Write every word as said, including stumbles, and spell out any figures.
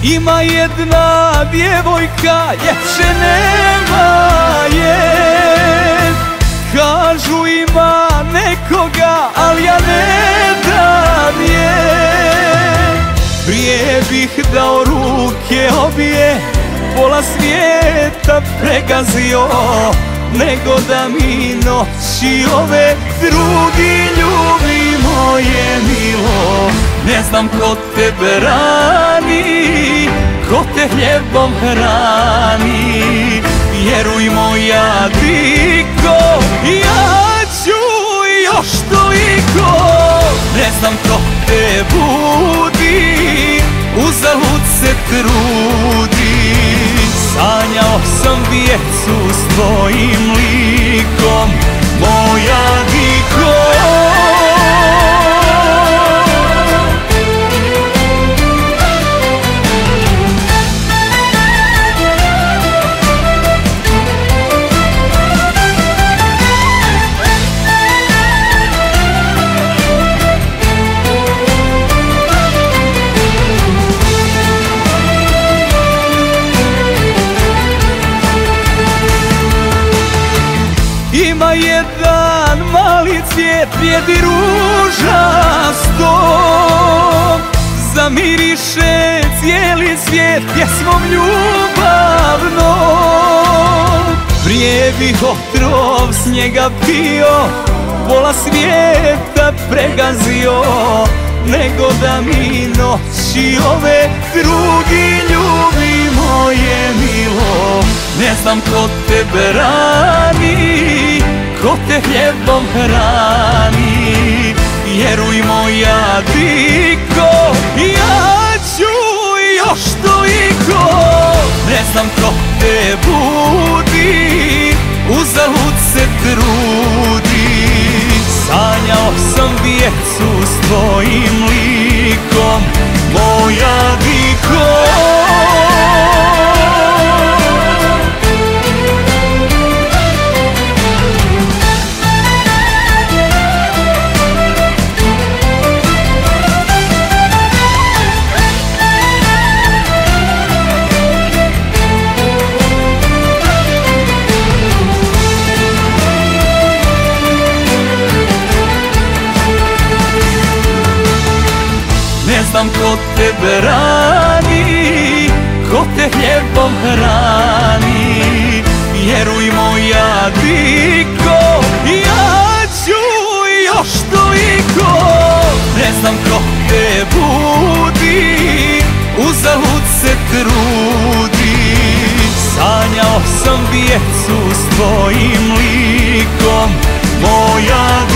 Ima jedna djevojka, ljepše nema je. Kažu ima nekoga, al ja ne dam je. Prije bih dao ruke obje, pola svijeta pregazio, nego da mi noći ove drugi ljubi moje milo. Ne znam ko te brani, ko te hljebom hrani. Vjeruj moja diko, ja ću još toliko. Ne znam ko te budi, uzalud se trudi. Sanjao sam djecu s tvojim likom, moja diko. Ima jedan mali cvijet, vrijedi ruža sto. Zamiriše cijeli svijet pjesmom ljubavnom. Prije bih otrov s njega pio, pola svijeta pregazio, nego da mi noći ove drugi ljubi moje milo. Ne znam ko te brani, ko te hljebom hrani. Vjeruj moja diko, ja ću još toliko. Ne znam ko te budi, uzalud se trudi. Sanjao sam djecu s tvojim likom, moja diko. Ne znam ko te brani, ko te hljebom hrani. Vjeruj moja diko, ja ću još toliko. Ne znam ko te budi, uzalud se trudi. Sanjao sam djecu s tvojim likom, moja diko.